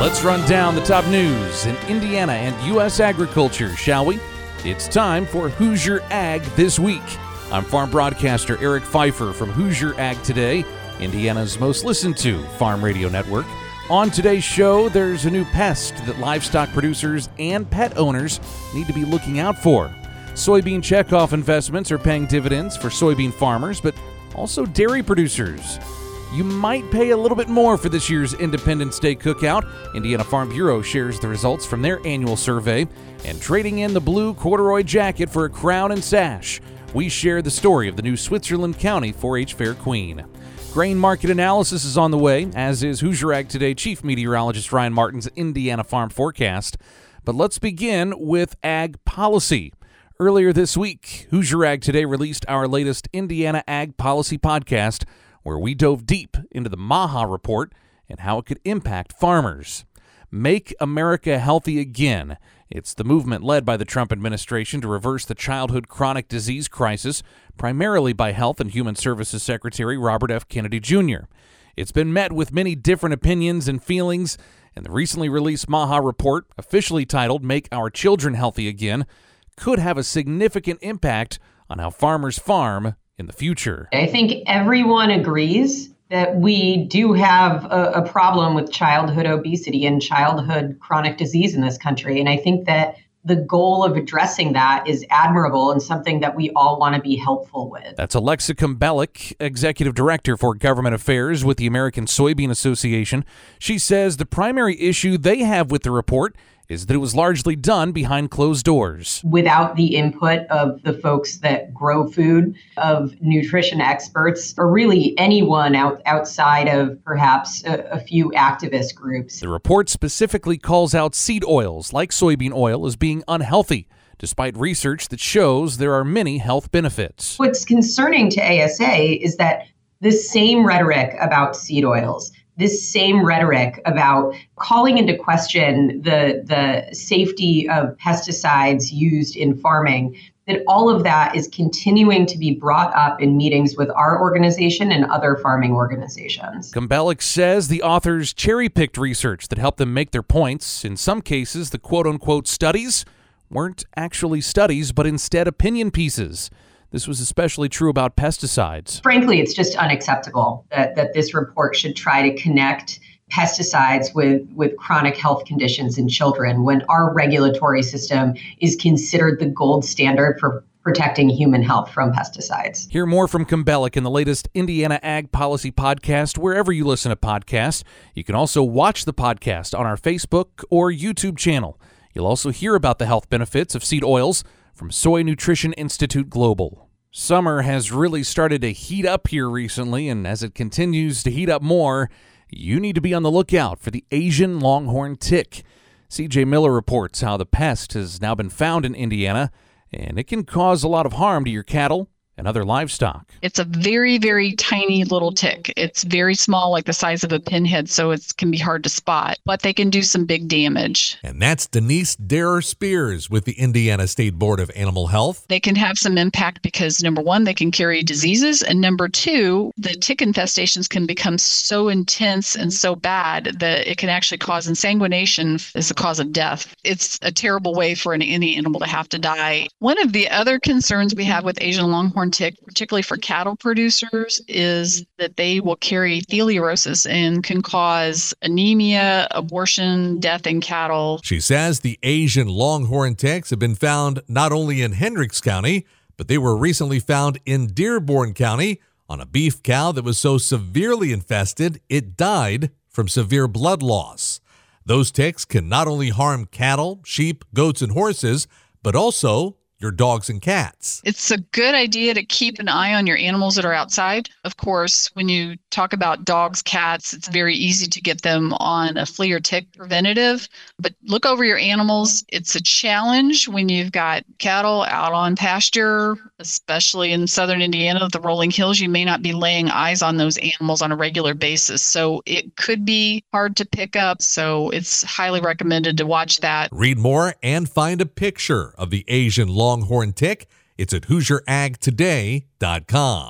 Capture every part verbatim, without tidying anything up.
Let's run down the top news in Indiana and U S agriculture, shall we? It's time for Hoosier Ag This Week. I'm farm broadcaster Eric Pfeiffer from Hoosier Ag Today, Indiana's most listened to farm radio network. On today's show, there's a new pest that livestock producers and pet owners need to be looking out for. Soybean checkoff investments are paying dividends for soybean farmers, but also dairy producers. You might pay a little bit more for this year's Independence Day cookout. Indiana Farm Bureau shares the results from their annual survey. And trading in the blue corduroy jacket for a crown and sash, we share the story of the new Switzerland County four H Fair Queen. Grain market analysis is on the way, as is Hoosier Ag Today Chief Meteorologist Ryan Martin's Indiana Farm Forecast. But let's begin with ag policy. Earlier this week, Hoosier Ag Today released our latest Indiana Ag Policy Podcast, where we dove deep into the MAHA report and how it could impact farmers. Make America Healthy Again. It's the movement led by the Trump administration to reverse the childhood chronic disease crisis, primarily by Health and Human Services Secretary Robert F. Kennedy Junior It's been met with many different opinions and feelings, and the recently released MAHA report, officially titled Make Our Children Healthy Again, could have a significant impact on how farmers farm in the future. I think everyone agrees that we do have a, a problem with childhood obesity and childhood chronic disease in this country. And I think that the goal of addressing that is admirable and something that we all want to be helpful with. That's Alexa Kumbelek, Executive Director for Government Affairs with the American Soybean Association. She says the primary issue they have with the report is that it was largely done behind closed doors. Without the input of the folks that grow food, of nutrition experts, or really anyone out, outside of perhaps a, a few activist groups. The report specifically calls out seed oils like soybean oil as being unhealthy, despite research that shows there are many health benefits. What's concerning to A S A is that the same rhetoric about seed oils, this same rhetoric about calling into question the, the safety of pesticides used in farming, that all of that is continuing to be brought up in meetings with our organization and other farming organizations. Kumbelek says the authors cherry-picked research that helped them make their points. In some cases, the quote-unquote studies weren't actually studies, but instead opinion pieces. This was especially true about pesticides. Frankly, it's just unacceptable that, that this report should try to connect pesticides with, with chronic health conditions in children when our regulatory system is considered the gold standard for protecting human health from pesticides. Hear more from Kumbelek in the latest Indiana Ag Policy Podcast, wherever you listen to podcasts. You can also watch the podcast on our Facebook or YouTube channel. You'll also hear about the health benefits of seed oils from Soy Nutrition Institute Global. Summer has really started to heat up here recently, and as it continues to heat up more, you need to be on the lookout for the Asian longhorn tick. C J Miller reports how the pest has now been found in Indiana, and it can cause a lot of harm to your cattle and other livestock. It's a very, very tiny little tick. It's very small, like the size of a pinhead, so it can be hard to spot, but they can do some big damage. And that's Denise Darer Spears with the Indiana State Board of Animal Health. They can have some impact because, number one, they can carry diseases, and number two, the tick infestations can become so intense and so bad that it can actually cause insanguination as the cause of death. It's a terrible way for an, any animal to have to die. One of the other concerns we have with Asian longhorn tick, particularly for cattle producers, is that they will carry theliorosis and can cause anemia, abortion, death in cattle. She says the Asian longhorn ticks have been found not only in Hendricks County, but they were recently found in Dearborn County on a beef cow that was so severely infested it died from severe blood loss. Those ticks can not only harm cattle, sheep, goats, and horses, but also your dogs and cats. It's a good idea to keep an eye on your animals that are outside. Of course, when you talk about dogs, cats, it's very easy to get them on a flea or tick preventative, but look over your animals. It's a challenge when you've got cattle out on pasture, especially in southern Indiana, the rolling hills. You may not be laying eyes on those animals on a regular basis, so it could be hard to pick up. So it's highly recommended to watch that. Read more and find a picture of the Asian longhorn tick. It's at Hoosier Ag Today dot com.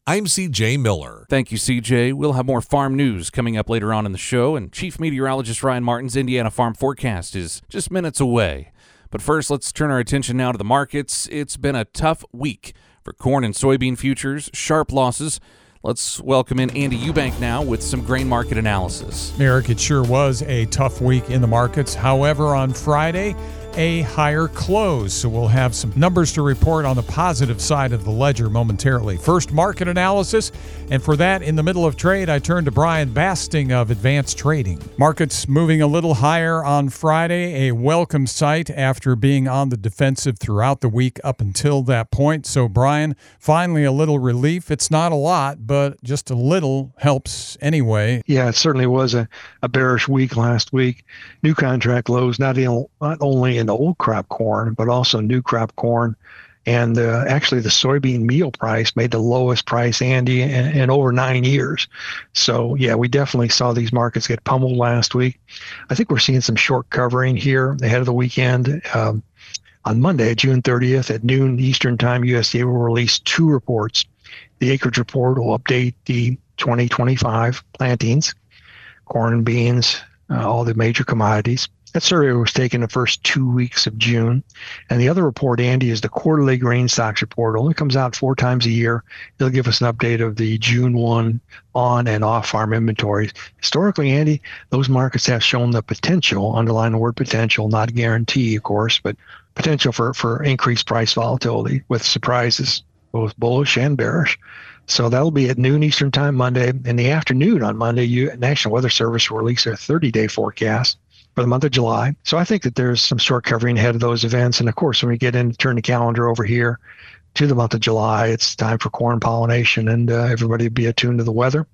I'm C J Miller. Thank you, C J. We'll have more farm news coming up later on in the show, and Chief Meteorologist Ryan Martin's Indiana Farm Forecast is just minutes away. But first, let's turn our attention now to the markets. It's been a tough week for corn and soybean futures, sharp losses. Let's welcome in Andy Eubank now with some grain market analysis. Eric, it sure was a tough week in the markets. However, on Friday, a higher close. So we'll have some numbers to report on the positive side of the ledger momentarily. First, market analysis. And for that, in the middle of trade, I turn to Brian Basting of Advanced Trading. Markets moving a little higher on Friday, a welcome sight after being on the defensive throughout the week up until that point. So, Brian, finally a little relief. It's not a lot, but just a little helps anyway. Yeah, it certainly was a, a bearish week last week. New contract lows, not, in, not only in old crop corn, but also new crop corn. And uh, actually, the soybean meal price made the lowest price, Andy, in, in over nine years. So, yeah, we definitely saw these markets get pummeled last week. I think we're seeing some short covering here ahead of the weekend. Um, on Monday, June thirtieth at noon Eastern Time, U S D A will release two reports. The acreage report will update the twenty twenty-five plantings, corn and beans, uh, all the major commodities. That survey was taken the first two weeks of June. And the other report, Andy, is the quarterly grain stocks report. It only comes out four times a year. It'll give us an update of the June first on and off farm inventories. Historically, Andy, those markets have shown the potential, underline the word potential, not guarantee, of course, but potential for, for increased price volatility with surprises, both bullish and bearish. So that'll be at noon Eastern Time Monday. In the afternoon on Monday, you, National Weather Service will release their thirty-day forecast for the month of July. So I think that there's some short covering ahead of those events. And of course, when we get in, turn the calendar over here to the month of July, it's time for corn pollination, and uh, everybody be attuned to the weather.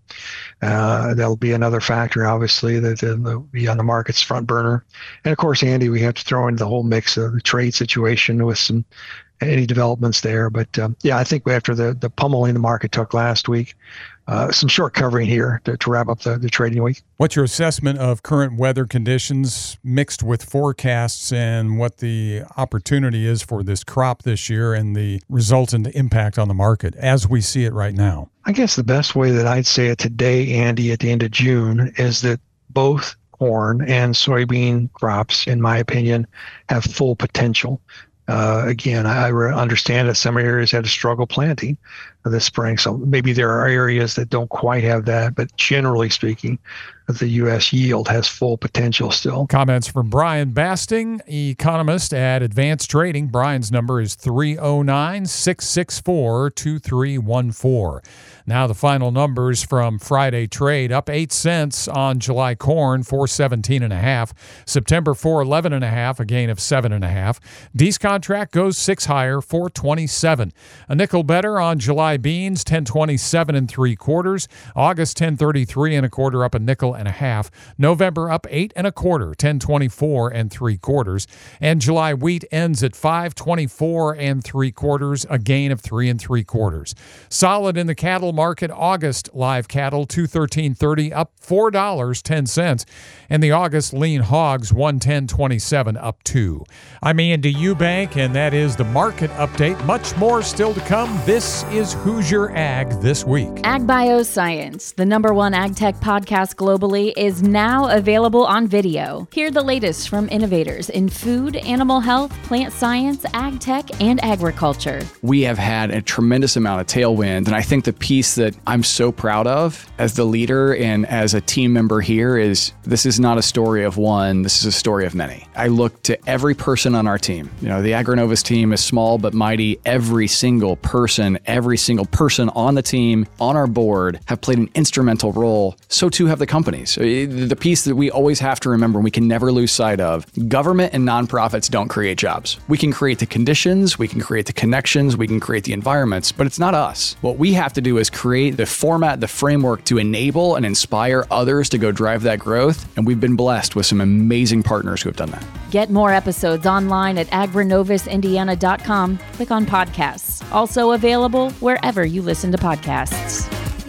Uh, that'll be another factor, obviously, that will be on the market's front burner. And of course, Andy, we have to throw in the whole mix of the trade situation with some any developments there. But um, yeah, I think after the, the pummeling the market took last week, Uh, some short covering here to, to wrap up the, the trading week. What's your assessment of current weather conditions mixed with forecasts and what the opportunity is for this crop this year and the resultant impact on the market as we see it right now? I guess the best way that I'd say it today, Andy, at the end of June, is that both corn and soybean crops, in my opinion, have full potential. Uh, again, I re- understand that some areas had to struggle planting this spring, so maybe there are areas that don't quite have that, but generally speaking, the U S yield has full potential still. Comments from Brian Basting, economist at Advanced Trading. Brian's number is three oh nine, six six four, two three one four. Now the final numbers from Friday trade: up eight cents on July corn, four seventeen and a half. September four eleven and a half, a gain of seven and a half. D's contract goes six higher, four twenty-seven. A nickel better on July beans, ten twenty-seven and three quarters. August ten thirty-three and a quarter, up a nickel and a half. November up eight and a quarter, ten twenty-four and three quarters. And July wheat ends at five twenty-four and three quarters, a gain of three and three quarters. Solid in the cattle market. August live cattle two thirteen thirty, up four dollars and ten cents. And the August lean hogs one ten twenty-seven, up two. I'm Andy Eubank, and that is the market update. Much more still to come. This is Hoosier Ag This Week. Ag Bioscience, the number one ag tech podcast globally, is now available on video. Hear the latest from innovators in food, animal health, plant science, ag tech, and agriculture. We have had a tremendous amount of tailwind, and I think the piece that I'm so proud of as the leader and as a team member here is this is not a story of one, this is a story of many. I look to every person on our team. You know, the Agrinovus team is small but mighty. Every single person, every single person on the team, on our board, have played an instrumental role. So too have the companies. The piece that we always have to remember and we can never lose sight of, government and nonprofits don't create jobs. We can create the conditions, we can create the connections, we can create the environments, but it's not us. What we have to do is create the format, the framework to enable and inspire others to go drive that growth. And we've been blessed with some amazing partners who have done that. Get more episodes online at agrinovis indiana dot com. Click on podcasts. Also available wherever you listen to podcasts.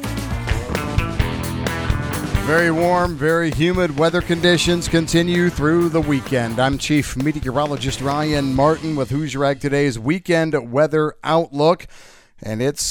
Very warm, very humid weather conditions continue through the weekend. I'm Chief Meteorologist Ryan Martin with Hoosier Ag Today's Weekend Weather Outlook, and it's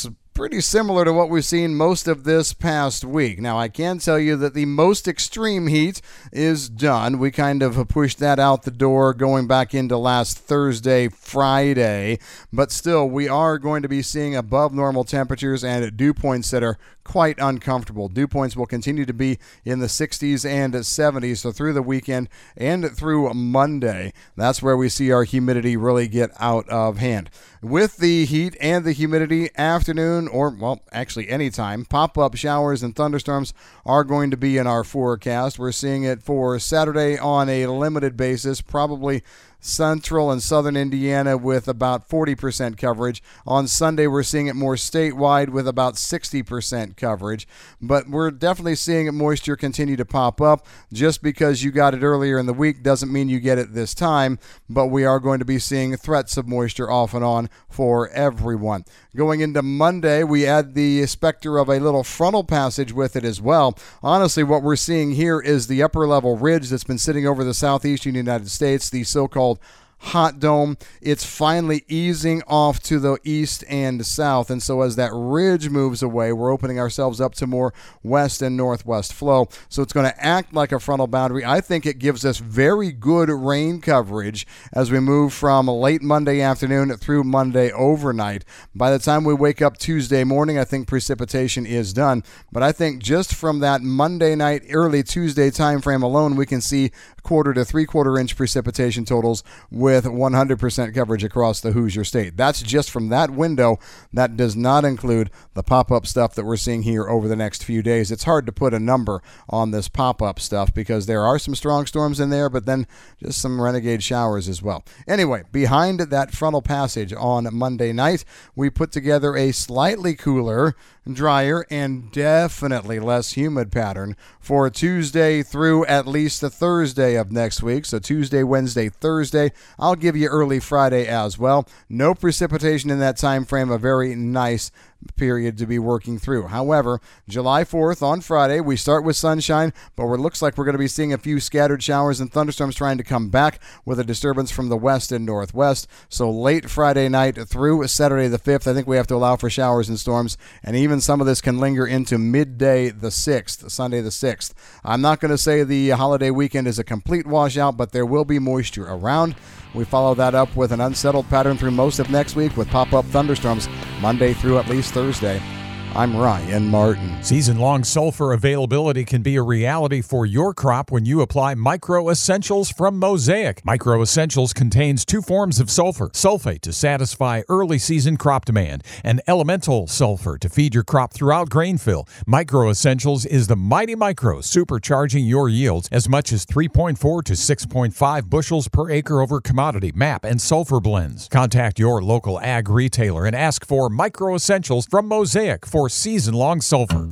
pretty similar to what we've seen most of this past week. Now, I can tell you that the most extreme heat is done. We kind of pushed that out the door going back into last Thursday, Friday, but still, we are going to be seeing above normal temperatures and dew points that are quite uncomfortable. Dew points will continue to be in the sixties and seventies, so through the weekend and through Monday, that's where we see our humidity really get out of hand. With the heat and the humidity, afternoon or, well, actually anytime, pop-up showers and thunderstorms are going to be in our forecast. We're seeing it for Saturday on a limited basis, probably central and southern Indiana with about forty percent coverage. On Sunday, we're seeing it more statewide with about sixty percent coverage. But we're definitely seeing moisture continue to pop up. Just because you got it earlier in the week doesn't mean you get it this time. But we are going to be seeing threats of moisture off and on for everyone. Going into Monday, we add the specter of a little frontal passage with it as well. Honestly, what we're seeing here is the upper level ridge that's been sitting over the southeastern United States, the so-called hot dome. It's finally easing off to the east and south, and so as that ridge moves away, we're opening ourselves up to more west and northwest flow, so it's going to act like a frontal boundary. I think it gives us very good rain coverage as we move from late Monday afternoon through Monday overnight. By the time we wake up Tuesday morning, I think precipitation is done, but I think just from that Monday night, early Tuesday time frame alone, we can see quarter to three quarter inch precipitation totals with one hundred percent coverage across the Hoosier State. That's just from that window. That does not include the pop-up stuff that we're seeing here over the next few days. It's hard to put a number on this pop-up stuff because there are some strong storms in there, but then just some renegade showers as well. Anyway, behind that frontal passage on Monday night, we put together a slightly cooler, drier, and definitely less humid pattern for Tuesday through at least the Thursday of next week. So Tuesday, Wednesday, Thursday. I'll give you early Friday as well. No precipitation in that time frame. A very nice period to be working through. However, July fourth on Friday, we start with sunshine, but it looks like we're going to be seeing a few scattered showers and thunderstorms trying to come back with a disturbance from the west and northwest. So late Friday night through Saturday the fifth, I think we have to allow for showers and storms, and even some of this can linger into midday the sixth, Sunday the sixth. I'm not going to say the holiday weekend is a complete washout, but there will be moisture around. We follow that up with an unsettled pattern through most of next week with pop-up thunderstorms Monday through at least Thursday. I'm Ryan Martin. Season-long sulfur availability can be a reality for your crop when you apply Micro Essentials from Mosaic. Micro Essentials contains two forms of sulfur: sulfate to satisfy early season crop demand, and elemental sulfur to feed your crop throughout grain fill. Micro Essentials is the mighty micro, supercharging your yields as much as three point four to six point five bushels per acre over commodity, M A P, and sulfur blends. Contact your local ag retailer and ask for Micro Essentials from Mosaic for season-long sulfur.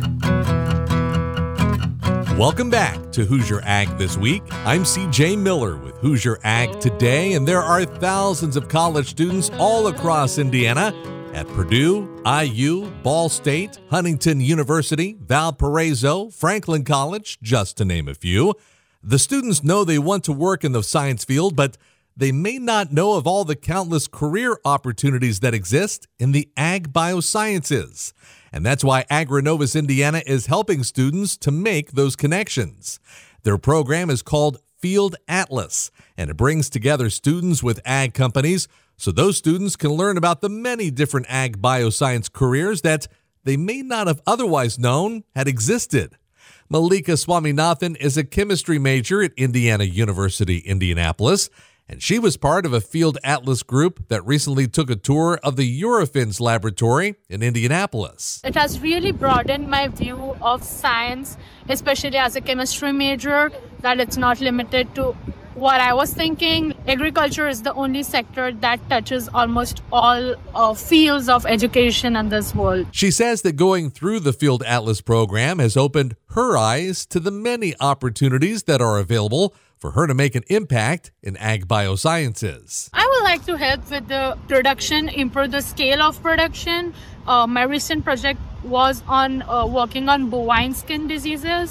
Welcome back to Hoosier Ag This Week. I'm C J Miller with Hoosier Ag Today, and there are thousands of college students all across Indiana at Purdue, I U, Ball State, Huntington University, Valparaiso, Franklin College, just to name a few. The students know they want to work in the science field, but they may not know of all the countless career opportunities that exist in the ag biosciences. And that's why AgriNovus Indiana is helping students to make those connections. Their program is called Field Atlas, and it brings together students with ag companies so those students can learn about the many different ag bioscience careers that they may not have otherwise known had existed. Malika Swaminathan is a chemistry major at Indiana University, Indianapolis, and she was part of a Field Atlas group that recently took a tour of the Eurofins laboratory in Indianapolis. It has really broadened my view of science, especially as a chemistry major, that it's not limited to what I was thinking. Agriculture is the only sector that touches almost all uh, fields of education in this world. She says that going through the Field Atlas program has opened her eyes to the many opportunities that are available for her to make an impact in ag biosciences. I would like to help with the production, improve the scale of production. Uh, my recent project was on uh, working on bovine skin diseases.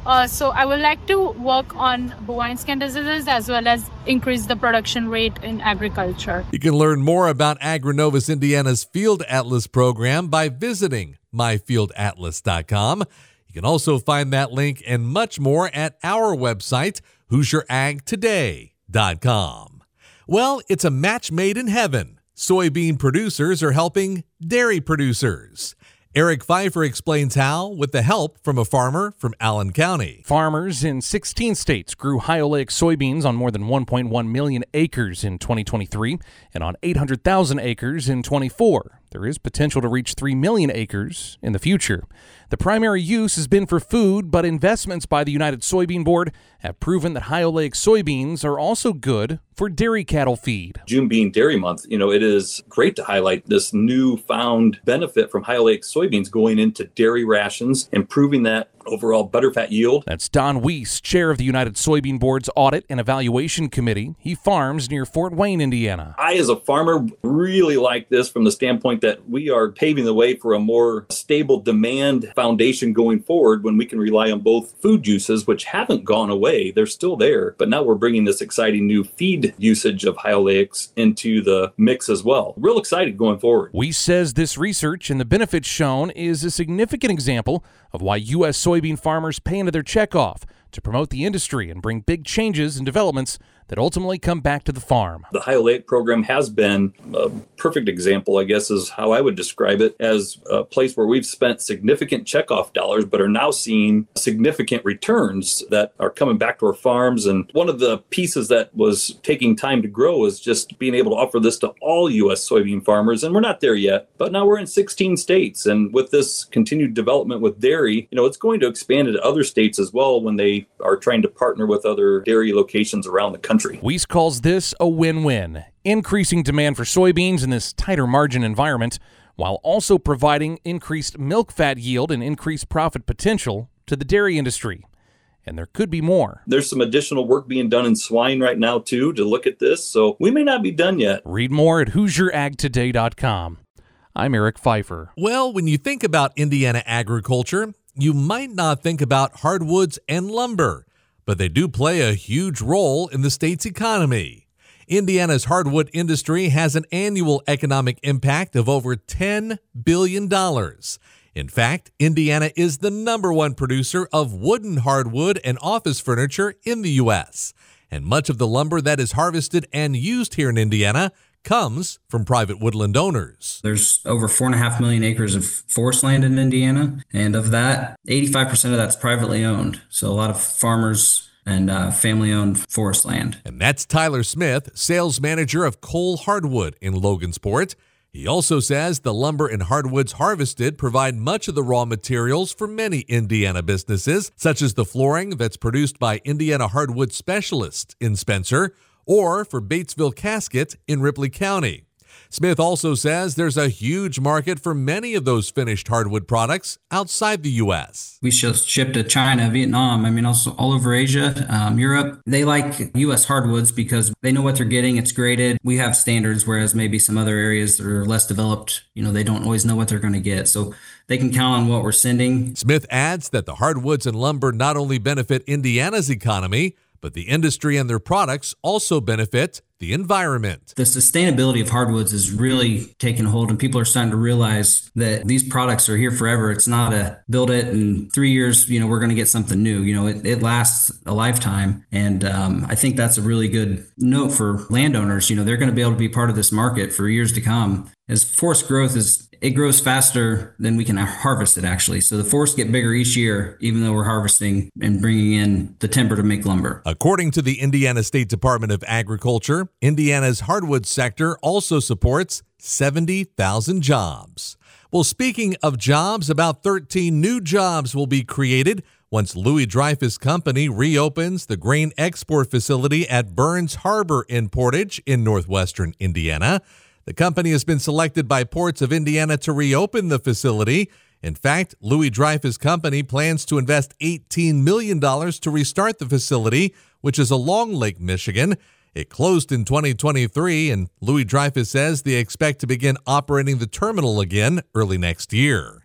Uh, so I would like to work on bovine skin diseases as well as increase the production rate in agriculture. You can learn more about AgriNovus Indiana's Field Atlas program by visiting my field atlas dot com. You can also find that link and much more at our website, hoosier ag today dot com. Well, it's a match made in heaven. Soybean producers are helping dairy producers. Eric Pfeiffer explains how with the help from a farmer from Allen County. Farmers in sixteen states grew high oleic soybeans on more than one point one million acres in twenty twenty-three and on eight hundred thousand acres in twenty-four. There is potential to reach three million acres in the future. The primary use has been for food, but investments by the United Soybean Board have proven that high oleic soybeans are also good for dairy cattle feed. June being Dairy Month, you know, it is great to highlight this newfound benefit from high oleic soybeans going into dairy rations, improving that overall butterfat yield. That's Don Weiss, chair of the United Soybean Board's Audit and Evaluation Committee. He farms near Fort Wayne, Indiana. I, as a farmer, really like this from the standpoint that we are paving the way for a more stable demand foundation going forward when we can rely on both food uses, which haven't gone away. They're still there, but now we're bringing this exciting new feed usage of high oleics into the mix as well. Real excited going forward. Weiss says this research and the benefits shown is a significant example of why U S soybean farmers pay into their checkoff to promote the industry and bring big changes and developments that ultimately come back to the farm. The high oleic program has been a perfect example, I guess, is how I would describe it, as a place where we've spent significant checkoff dollars, but are now seeing significant returns that are coming back to our farms. And one of the pieces that was taking time to grow is just being able to offer this to all U S soybean farmers. And we're not there yet, but now we're in sixteen states. And with this continued development with dairy, you know, it's going to expand into other states as well when they are trying to partner with other dairy locations around the country. Weiss calls this a win-win, increasing demand for soybeans in this tighter margin environment, while also providing increased milk fat yield and increased profit potential to the dairy industry. And there could be more. There's some additional work being done in swine right now, too, to look at this, so we may not be done yet. Read more at hoosier ag today dot com. I'm Eric Pfeiffer. Well, when you think about Indiana agriculture, you might not think about hardwoods and lumber, but they do play a huge role in the state's economy. Indiana's hardwood industry has an annual economic impact of over ten billion dollars. In fact, Indiana is the number one producer of wooden hardwood and office furniture in the U S, and much of the lumber that is harvested and used here in Indiana comes from private woodland owners. There's over four and a half million acres of forest land in Indiana, and of that, eighty-five percent of that's privately owned. So a lot of farmers and uh, family-owned forest land. And that's Tyler Smith, sales manager of Cole Hardwood in Logansport. He also says the lumber and hardwoods harvested provide much of the raw materials for many Indiana businesses, such as the flooring that's produced by Indiana Hardwood Specialists in Spencer, or for Batesville Casket in Ripley County. Smith also says there's a huge market for many of those finished hardwood products outside the U S. We ship to China, Vietnam, I mean, also all over Asia, um, Europe. They like U S hardwoods because they know what they're getting. It's graded. We have standards, whereas maybe some other areas that are less developed, you know, they don't always know what they're going to get. So they can count on what we're sending. Smith adds that the hardwoods and lumber not only benefit Indiana's economy, but the industry and their products also benefit the environment. The sustainability of hardwoods is really taking hold, and people are starting to realize that these products are here forever. It's not a build it in three years, you know, we're going to get something new. You know, it, it lasts a lifetime. And um, I think that's a really good note for landowners. You know, they're going to be able to be part of this market for years to come. As forest growth is, it grows faster than we can harvest it, actually. So the forests get bigger each year, even though we're harvesting and bringing in the timber to make lumber. According to the Indiana State Department of Agriculture, Indiana's hardwood sector also supports seventy thousand jobs. Well, speaking of jobs, about thirteen new jobs will be created once Louis Dreyfus Company reopens the grain export facility at Burns Harbor in Portage in northwestern Indiana. The company has been selected by Ports of Indiana to reopen the facility. In fact, Louis Dreyfus Company plans to invest eighteen million dollars to restart the facility, which is along Lake Michigan. It closed in twenty twenty-three, and Louis Dreyfus says they expect to begin operating the terminal again early next year.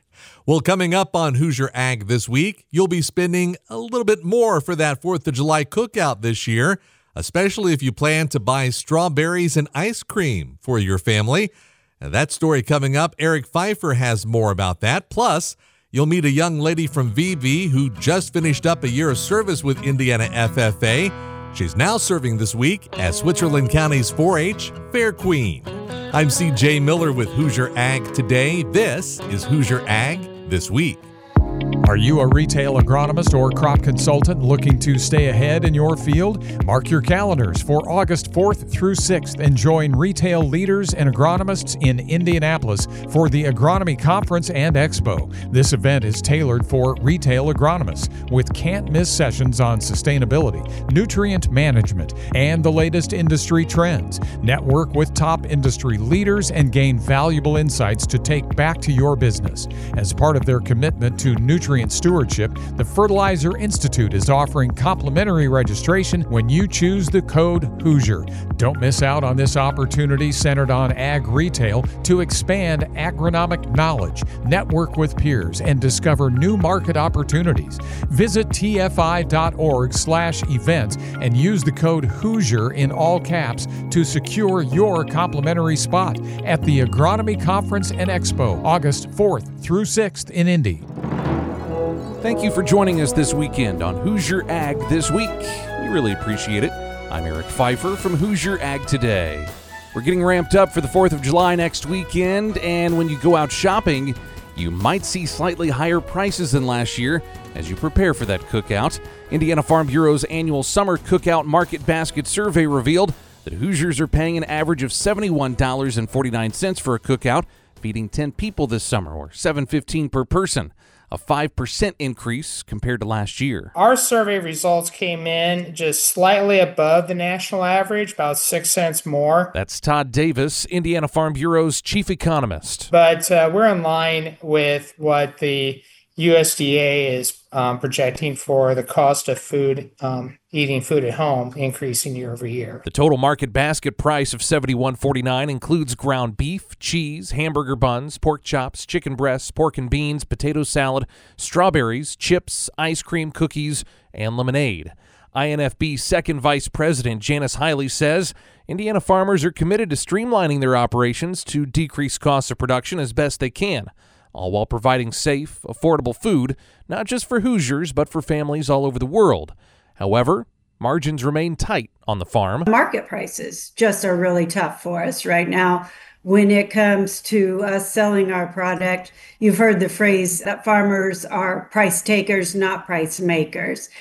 Well, coming up on Hoosier Ag this week, you'll be spending a little bit more for that fourth of July cookout this year, especially if you plan to buy strawberries and ice cream for your family. And that story coming up, Eric Pfeiffer has more about that. Plus, you'll meet a young lady from V V who just finished up a year of service with Indiana F F A. She's now serving this week as Switzerland County's four H Fair Queen. I'm C J Miller with Hoosier Ag Today. This is Hoosier Ag This Week. Are you a retail agronomist or crop consultant looking to stay ahead in your field? Mark your calendars for August fourth through sixth and join retail leaders and agronomists in Indianapolis for the Agronomy Conference and Expo. This event is tailored for retail agronomists with can't-miss sessions on sustainability, nutrient management, and the latest industry trends. Network with top industry leaders and gain valuable insights to take back to your business. As part of their commitment to nutrient stewardship, the Fertilizer Institute is offering complimentary registration when you choose the code Hoosier. Don't miss out on this opportunity centered on ag retail to expand agronomic knowledge, network with peers, and discover new market opportunities. Visit tfi.org slash events and use the code Hoosier in all caps to secure your complimentary spot at the Agronomy Conference and Expo, August fourth through sixth in Indy. Thank you for joining us this weekend on Hoosier Ag This Week. We really appreciate it. I'm Eric Pfeiffer from Hoosier Ag Today. We're getting ramped up for the fourth of July next weekend, and when you go out shopping, you might see slightly higher prices than last year as you prepare for that cookout. Indiana Farm Bureau's annual Summer Cookout Market Basket Survey revealed that Hoosiers are paying an average of seventy-one dollars and forty-nine cents for a cookout, feeding ten people this summer, or seven dollars and fifteen cents per person. A five percent increase compared to last year. Our survey results came in just slightly above the national average, about six cents more. That's Todd Davis, Indiana Farm Bureau's chief economist. But uh, we're in line with what the U S D A is um, projecting for the cost of food, um, eating food at home, increasing year over year. The total market basket price of seventy-one forty-nine includes ground beef, cheese, hamburger buns, pork chops, chicken breasts, pork and beans, potato salad, strawberries, chips, ice cream, cookies, and lemonade. I N F B Second Vice President Janice Hiley says Indiana farmers are committed to streamlining their operations to decrease costs of production as best they can, all while providing safe, affordable food, not just for Hoosiers, but for families all over the world. However, margins remain tight on the farm. Market prices just are really tough for us right now. When it comes to us selling our product, you've heard the phrase that farmers are price takers, not price makers.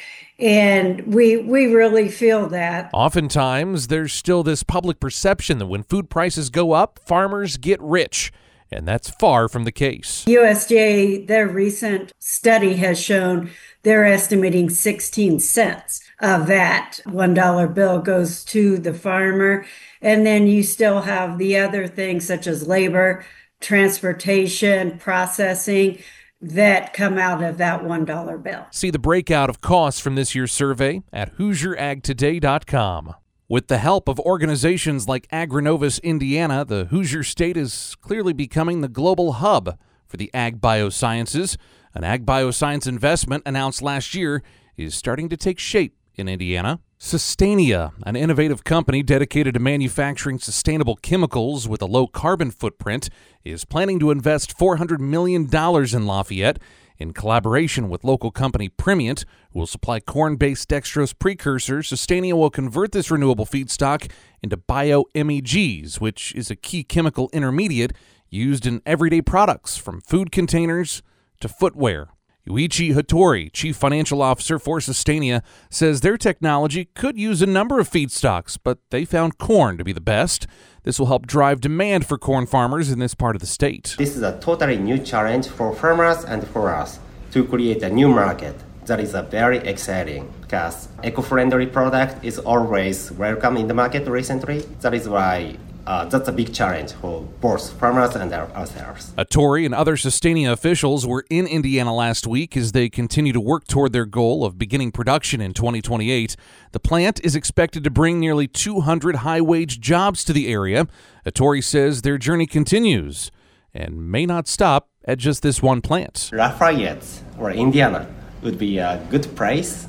And we we really feel that. Oftentimes, there's still this public perception that when food prices go up, farmers get rich. And that's far from the case. U S D A, their recent study has shown they're estimating sixteen cents of that one dollar bill goes to the farmer. And then you still have the other things such as labor, transportation, processing that come out of that one dollar bill. See the breakout of costs from this year's survey at Hoosier Ag Today dot com. With the help of organizations like Agronovus Indiana, the Hoosier State is clearly becoming the global hub for the ag biosciences. An ag bioscience investment announced last year is starting to take shape in Indiana. Sustainia, an innovative company dedicated to manufacturing sustainable chemicals with a low carbon footprint, is planning to invest four hundred million dollars in Lafayette. In collaboration with local company Primient, who will supply corn-based dextrose precursors, Sustainia will convert this renewable feedstock into bio-M E Gs, which is a key chemical intermediate used in everyday products, from food containers to footwear. Yuichi Hattori, chief financial officer for Sustainia, says their technology could use a number of feedstocks, but they found corn to be the best. This will help drive demand for corn farmers in this part of the state. This is a totally new challenge for farmers and for us to create a new market. That is a very exciting because eco-friendly product is always welcome in the market recently. That is why Uh, that's a big challenge for both farmers and ourselves. Hattori and other Sustainia officials were in Indiana last week as they continue to work toward their goal of beginning production in twenty twenty-eight. The plant is expected to bring nearly two hundred high-wage jobs to the area. Hattori says their journey continues and may not stop at just this one plant. Lafayette or Indiana would be a good place.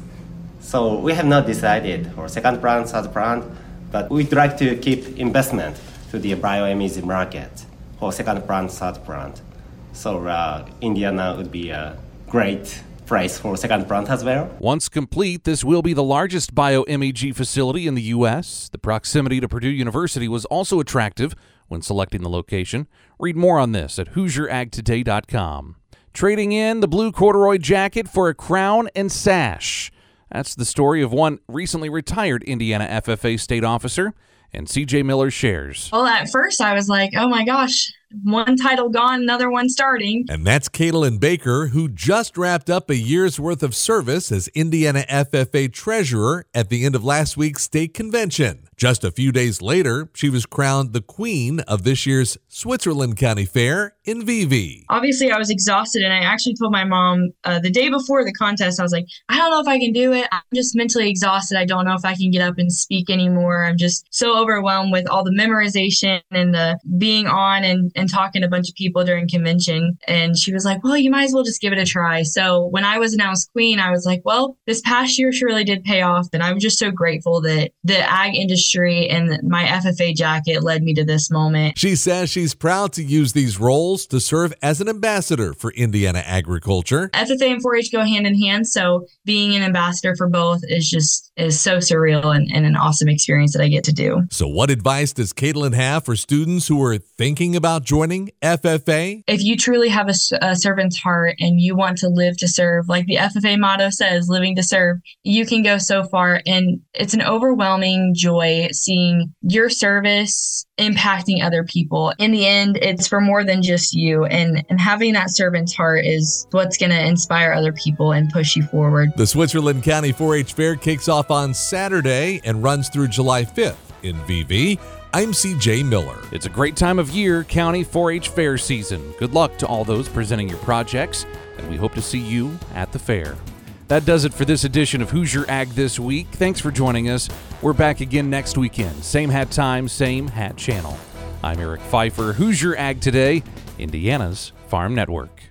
So we have not decided for second plant, third plant, but we'd like to keep investment to the bioenergy market for second plant, third plant. So uh, Indiana would be a great place for second plant as well. Once complete, this will be the largest bio-M E G facility in the U S. The proximity to Purdue University was also attractive when selecting the location. Read more on this at Hoosier Ag Today dot com. Trading in the blue corduroy jacket for a crown and sash. That's the story of one recently retired Indiana F F A state officer, and C J Miller shares. Well, at first I was like, oh my gosh, one title gone, another one starting. And that's Caitlin Baker, who just wrapped up a year's worth of service as Indiana F F A treasurer at the end of last week's state convention. Just a few days later, she was crowned the queen of this year's Switzerland County Fair in Vevey. Obviously, I was exhausted, and I actually told my mom uh, the day before the contest, I was like, I don't know if I can do it. I'm just mentally exhausted. I don't know if I can get up and speak anymore. I'm just so overwhelmed with all the memorization and the being on and, and talking to a bunch of people during convention. And she was like, well, you might as well just give it a try. So when I was announced queen, I was like, well, this past year she really did pay off. And I'm just so grateful that the ag industry and my F F A jacket led me to this moment. She says she's proud to use these roles to serve as an ambassador for Indiana agriculture. F F A and four H go hand in hand, so being an ambassador for both is just is so surreal and, and an awesome experience that I get to do. So what advice does Caitlin have for students who are thinking about joining F F A? If you truly have a, a servant's heart and you want to live to serve, like the F F A motto says, living to serve, you can go so far. And it's an overwhelming joy seeing your service impacting other people. In the end, it's for more than just you. And, and having that servant's heart is what's going to inspire other people and push you forward. The Switzerland County four H Fair kicks off on Saturday and runs through July fifth in Vevey. I'm C J Miller. It's a great time of year, County four H Fair season. Good luck to all those presenting your projects, and we hope to see you at the fair. That does it for this edition of Hoosier Ag This Week. Thanks for joining us. We're back again next weekend. Same hat time, same hat channel. I'm Eric Pfeiffer, Hoosier Ag Today, Indiana's Farm Network.